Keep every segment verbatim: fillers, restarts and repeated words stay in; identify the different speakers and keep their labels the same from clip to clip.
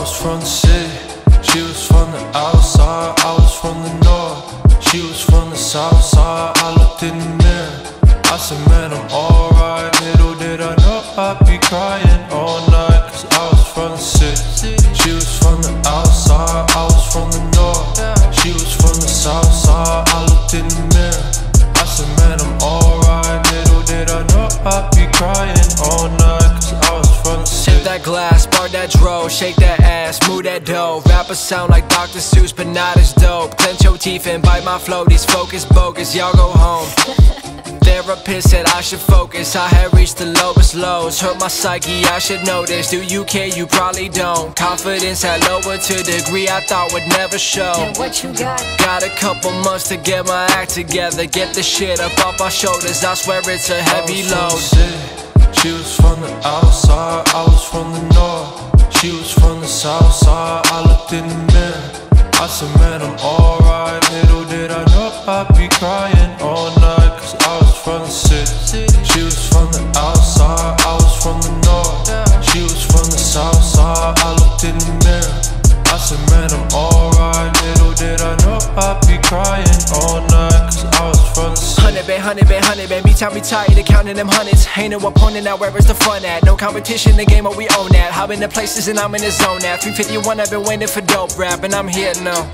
Speaker 1: was from the city, she was from the outside. I was from the north, she was from the south side. I looked in the mirror, I said, man, I'm alright. Little did I know I'd be crying all night, cause I was from the city, she was from the outside. I was from the north, she was from the south side. I looked in the mirror, I said, man, I'm alright. Little did I know I'd be crying all night, cause I was from the city.
Speaker 2: Sip that glass, spark that dro, shake that ass, move that dough. Rappers sound like Doctor Seuss, but not as dope. Clench your teeth and bite my flow, these focus bogus, y'all go home. Therapist said I should focus, I had reached the lowest lows. Hurt my psyche, I should know this. Do you care? You probably don't. Confidence had lowered to a degree I thought would never show.
Speaker 3: And what you got?
Speaker 2: Got a couple months to get my act together, get the shit up off my shoulders. I swear it's a heavy load.
Speaker 1: She was from the outside, I was from the north, she was from the south side. I looked in the mirror, I said, man, I'm alright. Little did I know I'd be crying all night, cause I was from the city, she was from the outside. I was from the north, she was from the south side. I looked in the mirror, I said, man, I'm alright. Little did I know I'd be crying all night, cause I was from the city.
Speaker 2: Hundred band, hundred band, hundred band. Me time me tired of counting them hundreds. Ain't no opponent now, where is the fun at? No competition, the game, but we own that. I've been in places and I'm in the zone now. three fifty-one, I've been waiting for dope rap, and I'm here now.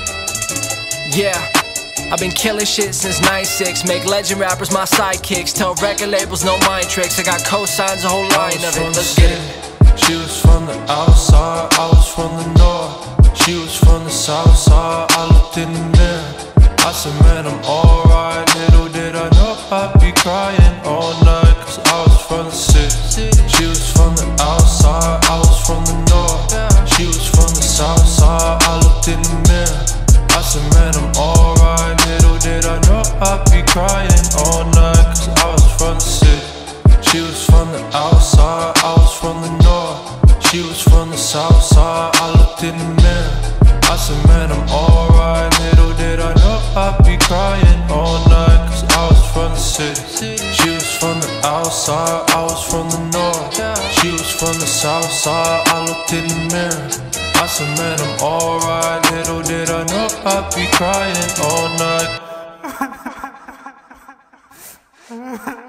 Speaker 2: Yeah, I've been killing shit since ninety-six. Make legend rappers my sidekicks. Tell record labels no mind tricks. I got cosigns, a whole line of it. Let's get it.
Speaker 1: She was from the outside, I was from the north, she was from the south side. I looked in the mirror, I said, man, I'm alright. Little did I know I'd be crying all night, cause I was from the city, she was from the outside. I was from the north, she was from the south side. I looked in the mirror, I said, man, I'm alright. Little did I know I'd be crying all night, cause I was from the city, she was from the outside. I was from the north, she was from the south side. I looked in the mirror, I said, man, I'm alright. Little did I know I'd be crying all night, cause I was from the city, she was from the outside. I was from the north, she was from the south side. I looked in the mirror, I said, man, I'm alright. Little did I know I'd be crying all night.